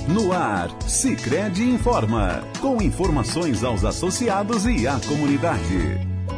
No ar, Sicredi Informa, com informações aos associados e à comunidade.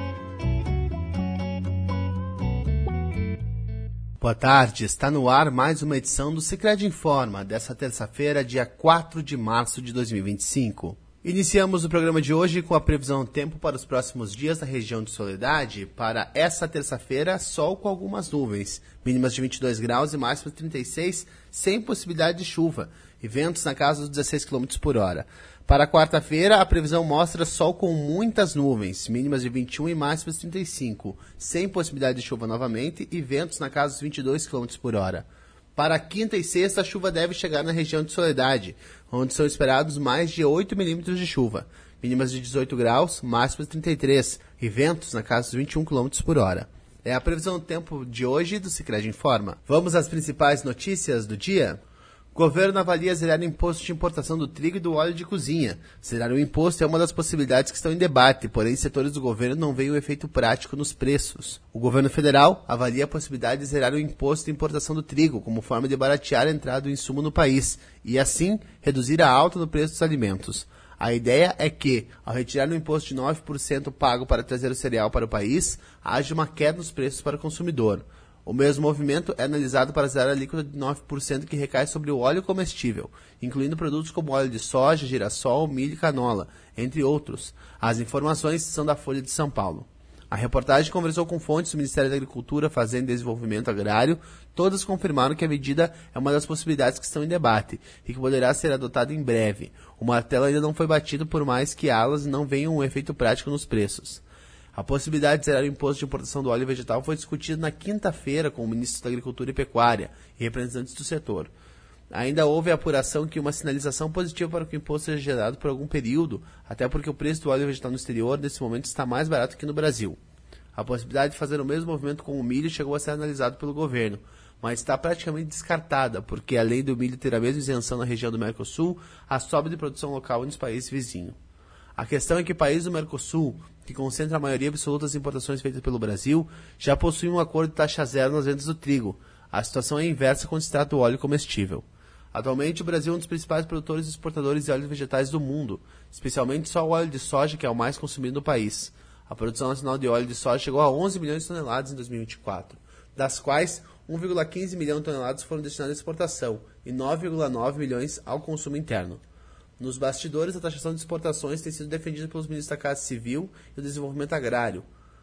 Boa tarde, está no ar mais uma edição do Sicredi Informa, desta terça-feira, dia 4 de março de 2025. Iniciamos o programa de hoje com a previsão do tempo para os próximos dias na região de Soledade. Para essa terça-feira, sol com algumas nuvens, mínimas de 22 graus e máximas de 36, sem possibilidade de chuva, e ventos na casa dos 16 km por hora. Para quarta-feira, a previsão mostra sol com muitas nuvens, mínimas de 21 e máximas de 35, sem possibilidade de chuva novamente e ventos na casa dos 22 km por hora. Para quinta e sexta, a chuva deve chegar na região de Soledade, onde são esperados mais de 8 milímetros de chuva, mínimas de 18 graus, máximas de 33, e ventos na casa dos 21 km por hora. É a previsão do tempo de hoje do Sicredi Informa. Vamos às principais notícias do dia? O governo avalia zerar o imposto de importação do trigo e do óleo de cozinha. Zerar o imposto é uma das possibilidades que estão em debate, porém setores do governo não veem o efeito prático nos preços. O governo federal avalia a possibilidade de zerar o imposto de importação do trigo, como forma de baratear a entrada do insumo no país, e assim reduzir a alta no preço dos alimentos. A ideia é que, ao retirar o imposto de 9% pago para trazer o cereal para o país, haja uma queda nos preços para o consumidor. O mesmo movimento é analisado para zerar a alíquota de 9% que recai sobre o óleo comestível, incluindo produtos como óleo de soja, girassol, milho e canola, entre outros. As informações são da Folha de São Paulo. A reportagem conversou com fontes do Ministério da Agricultura, Fazenda e Desenvolvimento Agrário. Todas confirmaram que a medida é uma das possibilidades que estão em debate e que poderá ser adotada em breve. O martelo ainda não foi batido, por mais que elas não venham um efeito prático nos preços. A possibilidade de zerar o imposto de importação do óleo vegetal foi discutida na quinta-feira com o ministro da Agricultura e Pecuária e representantes do setor. Ainda houve a apuração que uma sinalização positiva para que o imposto seja gerado por algum período, até porque o preço do óleo vegetal no exterior, nesse momento, está mais barato que no Brasil. A possibilidade de fazer o mesmo movimento com o milho chegou a ser analisado pelo governo, mas está praticamente descartada, porque além do milho ter a mesma isenção na região do Mercosul, há sobra de produção local nos países vizinhos. A questão é que países do Mercosul, que concentra a maioria absoluta das importações feitas pelo Brasil, já possuem um acordo de taxa zero nas vendas do trigo. A situação é inversa quando se trata do óleo comestível. Atualmente, o Brasil é um dos principais produtores e exportadores de óleos vegetais do mundo, especialmente só o óleo de soja, que é o mais consumido no país. A produção nacional de óleo de soja chegou a 11 milhões de toneladas em 2024, das quais 1,15 milhão de toneladas foram destinadas à exportação e 9,9 milhões ao consumo interno. Nos bastidores, a taxação de exportações tem sido defendida pelos ministros da Casa Civil e do Desenvolvimento Agrário,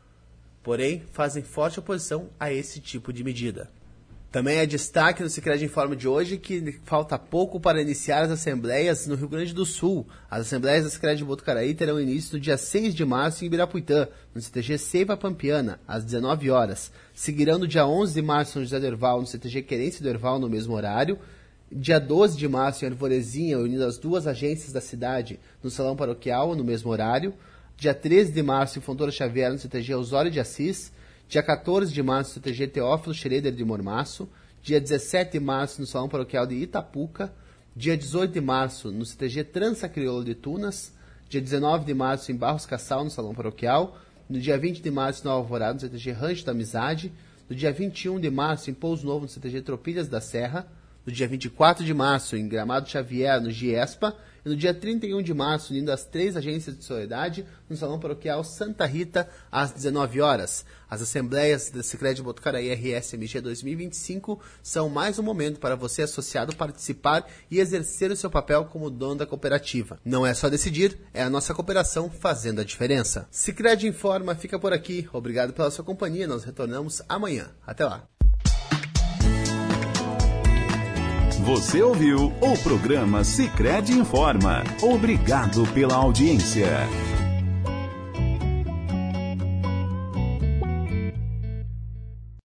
porém fazem forte oposição a esse tipo de medida. Também é destaque no Sicredi Informa de hoje que falta pouco para iniciar as assembleias no Rio Grande do Sul. As assembleias da Sicredi de Botucaraí terão início no dia 6 de março em Ibirapuitã, no CTG Seiva Pampiana, às 19 horas. Seguirão no dia 11 de março em São José do Herval, no CTG Querência do Herval, no mesmo horário. Dia 12 de março em Arvorezinha, unindo as duas agências da cidade, no Salão Paroquial, no mesmo horário. Dia 13 de março em Fontoura Xavier, no CTG Osório de Assis. Dia 14 de março no CTG Teófilo Schroeder de Mormaço. Dia 17 de março no Salão Paroquial de Itapuca. Dia 18 de março no CTG Trança Crioula de Tunas. Dia 19 de março em Barros Cassal, no Salão Paroquial. No dia 20 de março no Alvorada, no CTG Rancho da Amizade. No dia 21 de março em Pouso Novo, no CTG Tropilhas da Serra. No dia 24 de março, em Gramado Xavier, no Giespa, e no dia 31 de março, unindo as três agências de Soledade, no Salão Paroquial Santa Rita, às 19 horas. As assembleias da Sicredi Botucaraí RSMG 2025 são mais um momento para você, associado, participar e exercer o seu papel como dono da cooperativa. Não é só decidir, é a nossa cooperação fazendo a diferença. Sicredi Informa fica por aqui. Obrigado pela sua companhia. Nós retornamos amanhã. Até lá. Você ouviu o programa Sicredi Informa. Obrigado pela audiência.